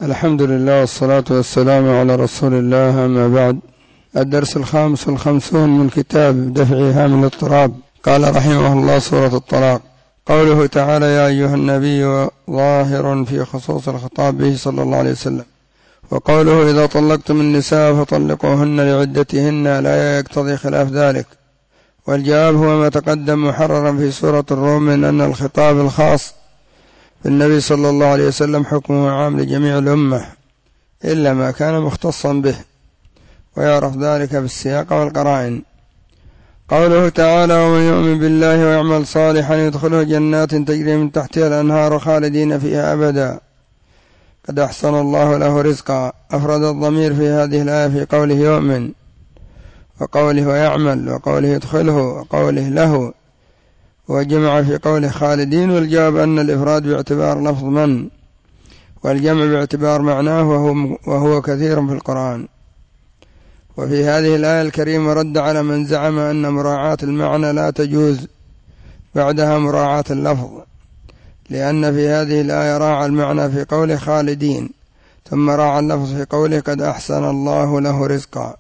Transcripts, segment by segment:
الحمد لله والصلاة والسلام على رسول الله، أما بعد. الدرس 55 من كتاب دفع إيهام الاضطراب. قال رحمه الله: سورة الطلاق. قوله تعالى: يا أيها النبي، ظاهر في خصوص الخطاب به صلى الله عليه وسلم. وقوله: إذا طلقتم النساء فطلقوهن لعدتهن لا يقتضي خلاف ذلك. والجواب هو ما تقدم محررا في سورة الروم من أن الخطاب الخاص بالنبي صلى الله عليه وسلم حكمه عام لجميع الأمة إلا ما كان مختصا به، ويعرف ذلك بالسياق والقرائن. قوله تعالى: ومن يؤمن بالله ويعمل صالحا يدخله جنات تجري من تحتها الأنهار خالدين فيها أبدا قد أحسن الله له رزقا. أفرد الضمير في هذه الآية في قوله يؤمن، وقوله ويعمل، وقوله يدخله، وقوله له، وجمع في قوله خالدين. والجواب أن الإفراد باعتبار لفظ من، والجمع باعتبار معناه، وهو كثير في القرآن. وفي هذه الآية الكريمة رد على من زعم أن مراعاة المعنى لا تجوز بعدها مراعاة اللفظ، لأن في هذه الآية راعى المعنى في قوله خالدين، ثم راعى اللفظ في قوله قد أحسن الله له رزقا.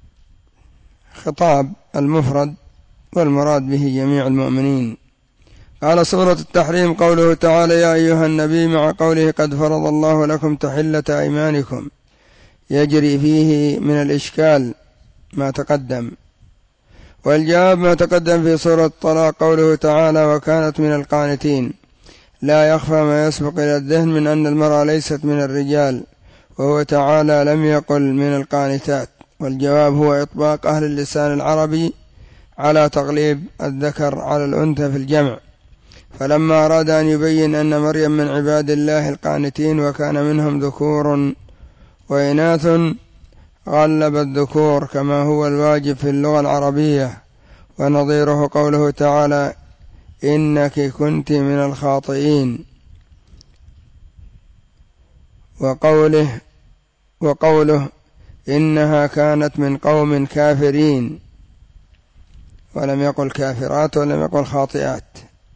خطاب المفرد والمراد به جميع المؤمنين. قال: سورة التحريم. قوله تعالى: يا أيها النبي، مع قوله قد فرض الله لكم تحلة أيمانكم، يجري فيه من الإشكال ما تقدم. والجواب ما تقدم في سورة الطلاق. قوله تعالى: وكانت من القانتين، لا يخفى ما يسبق إلى الذهن من أن المرأة ليست من الرجال، وهو تعالى لم يقل من القانتات. والجواب هو إطباق أهل اللسان العربي على تغليب الذكر على الأنثى في الجمع، فلما أراد أن يبين أن مريم من عباد الله القانتين وكان منهم ذكور وإناث غلب الذكور كما هو الواجب في اللغة العربية. ونظيره قوله تعالى: إنك كنت من الخاطئين. وقوله إنها كانت من قوم كافرين، ولم يقل كافرات ولم يقل خاطئات.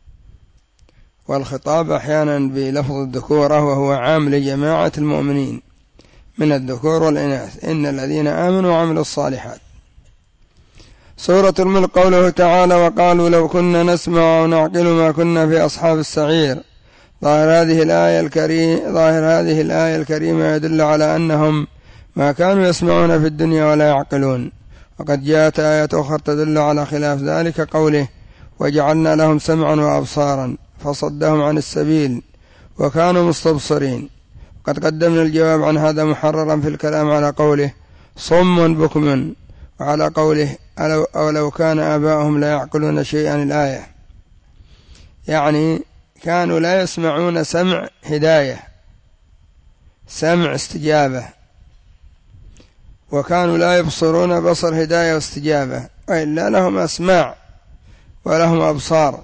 والخطاب أحيانا بلفظ الذكورة، وهو عام لجماعة المؤمنين من الذكور والإناث، إن الذين آمنوا وعملوا الصالحات. سورة الملك. قوله تعالى: وقالوا لو كنا نسمع ونعقل ما كنا في أصحاب السعير. ظاهر هذه الآية الكريمة يدل على أنهم ما كانوا يسمعون في الدنيا ولا يعقلون. وقد جاءت آيات أخرى تدل على خلاف ذلك، قوله: وجعلنا لهم سمعا وأبصارا فصدهم عن السبيل وكانوا مستبصرين. قد قدمنا الجواب عن هذا محررا في الكلام على قوله صم بكم، وعلى قوله أو لو كان آباؤهم لا يعقلون شيئا. الآية يعني كانوا لا يسمعون سمع هداية، سمع استجابة، وكانوا لا يبصرون بصر هداية واستجابة، وإلا لهم أسماع ولهم أبصار.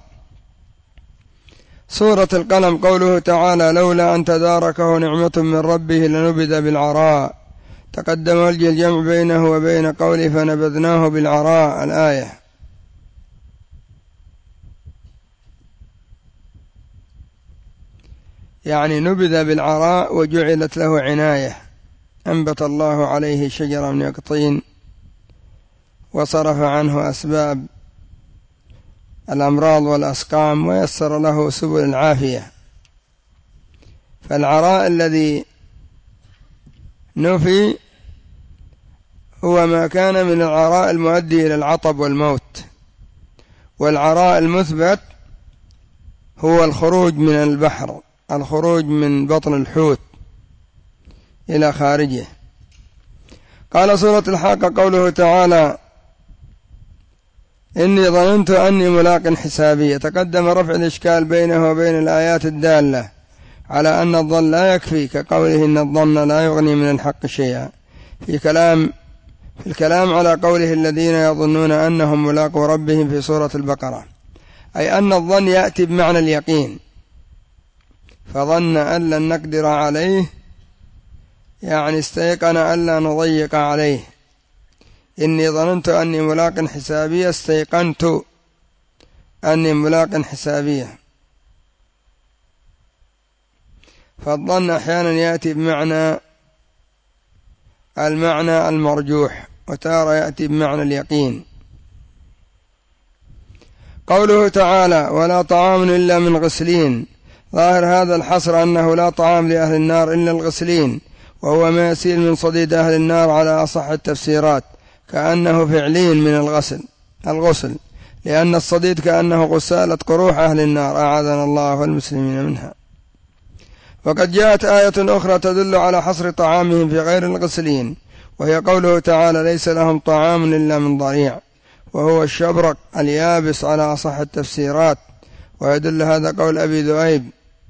سورة القلم. قوله تعالى: لولا أن تداركه نعمة من ربه لنبذ بالعراء. تقدم وجه الجمع بينه وبين قوله فنبذناه بالعراء. الآية يعني نبذ بالعراء وجعلت له عناية، أنبت الله عليه شجرة من يقطين وصرف عنه أسباب الأمراض والأسقام ويسر له سبل العافية. فالعراء الذي نفي هو ما كان من العراء المؤدي إلى العطب والموت، والعراء المثبت هو الخروج من البحر، الخروج من بطن الحوت إلى خارجه. قال: سورة الحاقة. قوله تعالى: إني ظننت أني ملاق حسابي. تقدم رفع الإشكال بينه وبين الآيات الدالة على أن الظن لا يكفي، كقوله إن الظن لا يغني من الحق شيئا، في الكلام على قوله الذين يظنون أنهم ملاقو ربهم في سورة البقرة، أي أن الظن يأتي بمعنى اليقين، فظن أن لن نقدر عليه يعني استيقن أن لا نضيق عليه. إني ظننت أني ملاق حسابي، استيقنت أني ملاق حسابي. فالظن أحيانا يأتي بمعنى المعنى المرجوح، وتارة يأتي بمعنى اليقين. قوله تعالى ولا طعام إلا من غسلين، ظاهر هذا الحصر أنه لا طعام لأهل النار إلا الغسلين، وهو ما يسيل من صديد أهل النار على أصح التفسيرات، كأنه فعلين من الغسل، لأن الصديد كأنه غسالة قروح أهل النار، أعاذنا الله والمسلمين منها. وقد جاءت آية أخرى تدل على حصر طعامهم في غير الغسلين، وهي قوله تعالى ليس لهم طعام إلا من ضريع، وهو الشبرق اليابس على أصح التفسيرات. ويدل هذا قول أبي ذؤيب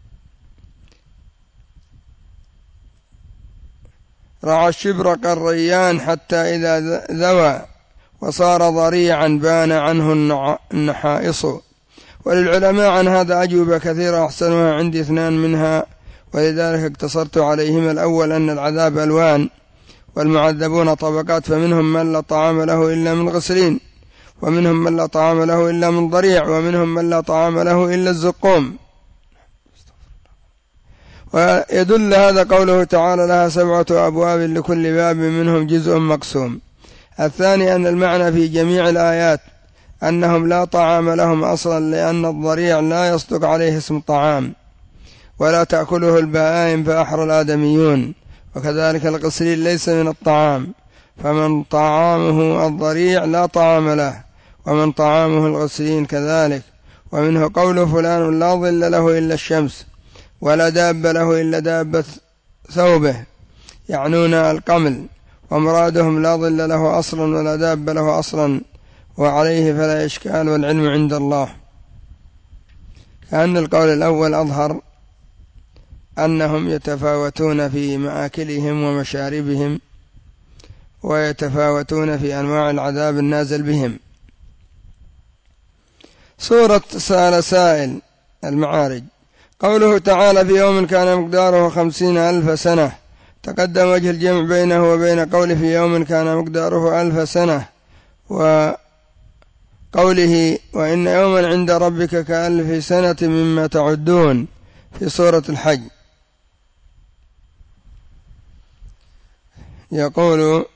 رعى الشبرق الريان حتى إذا ذوى وصار ضريعا بان عنه النحائص. وللعلماء عن هذا أجوبة كثيرة، أحسنها عندي 2 منها، ولذلك اقتصرت عليهما. الأول أن العذاب ألوان، والمعذبون طبقات، فمنهم من لا طعام له إلا من غسلين، ومنهم من لا طعام له إلا من ضريع، ومنهم من لا طعام له إلا الزقوم. ويدل هذا قوله تعالى لها 7 أبواب لكل باب منهم جزء مقسوم. الثاني أن المعنى في جميع الآيات أنهم لا طعام لهم أصلا، لأن الضريع لا يصدق عليه اسم طعام، ولا تأكله البهائم فأحرى الآدميون، وكذلك الغسلين ليس من الطعام، فمن طعامه الضريع لا طعام له، ومن طعامه الغسلين كذلك. ومنه قول فلان لا ظل له إلا الشمس، ولا داب له إلا دابة ثوبه، يعنون القمل، ومرادهم لا ظل له أصلا ولا داب له أصلا، وعليه فلا إشكال، والعلم عند الله. كأن القول الأول أظهر أنهم يتفاوتون في مآكلهم ومشاربهم، ويتفاوتون في أنواع العذاب النازل بهم. سورة سائل المعارج، قوله تعالى في يوم كان مقداره 50,000 سنة، تقدم وجه الجمع بينه وبين قوله في يوم كان مقداره 1000 سنة، وقوله وإن يوما عند ربك كألف سنة مما تعدون في سورة الحج. يقول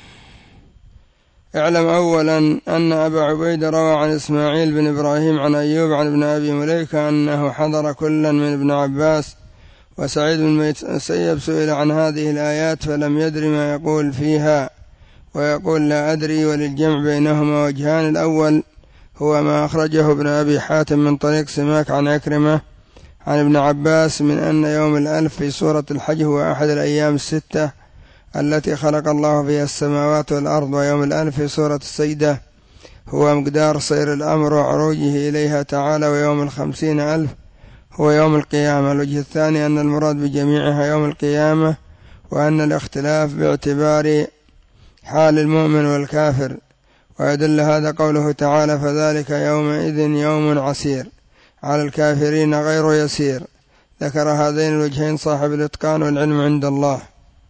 اعلم أولا أن أبا عبيدة روى عن إسماعيل بن إبراهيم عن أيوب عن ابن أبي مليكة أنه حضر كلا من ابن عباس وسعيد بن المسيب سئل عن هذه الآيات فلم يدر ما يقول فيها، ويقول لا أدري، وللجمع بينهما وجهان. الأول هو ما أخرجه ابن أبي حاتم من طريق سماك عن عكرمة عن ابن عباس من أن يوم 1000 في سورة الحج هو أحد الأيام 6 التي خلق الله فيها السماوات والأرض، ويوم 1000 في سورة السجدة هو مقدار سير الأمر وعروجه إليها تعالى، ويوم 50,000 هو يوم القيامة. الوجه الثاني أن المراد بجميعها يوم القيامة، وأن الاختلاف باعتبار حال المؤمن والكافر. ويدل هذا قوله تعالى فذلك يومئذ يوم عسير على الكافرين غير يسير. ذكر هذين الوجهين صاحب الإتقان والعلم عند الله.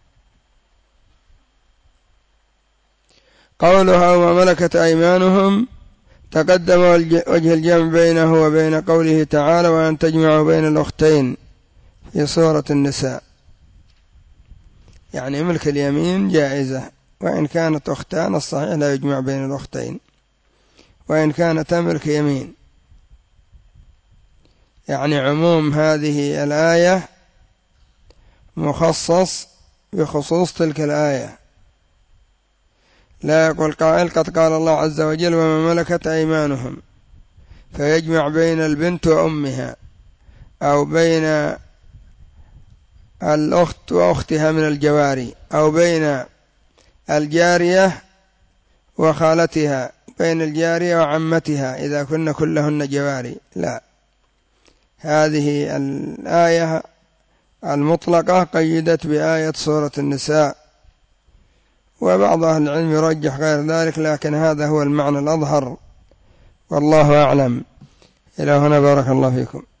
قولها وما ملكت أيمانهم، تقدم وجه الجمع بينه وبين قوله تعالى وأن تجمعوا بين الأختين في سورة النساء، يعني ملك اليمين جائزة، وإن كانت أختان الصحيح لا يجمع بين الأختين، وإن كانت ملك يمين، يعني عموم هذه الآية مخصص بخصوص تلك الآية. لا يقول قائل قد قال الله عز وجل وما ملكت أيمانهم، فيجمع بين البنت وأمها، أو بين الأخت وأختها من الجواري، أو بين الجارية وخالتها، بين الجارية وعمتها إذا كن كلهن جواري. لا، هذه الآية المطلقة قيدت بآية سورة النساء، وبعض أهل العلم يرجح غير ذلك، لكن هذا هو المعنى الأظهر والله أعلم. إلى هنا بارك الله فيكم.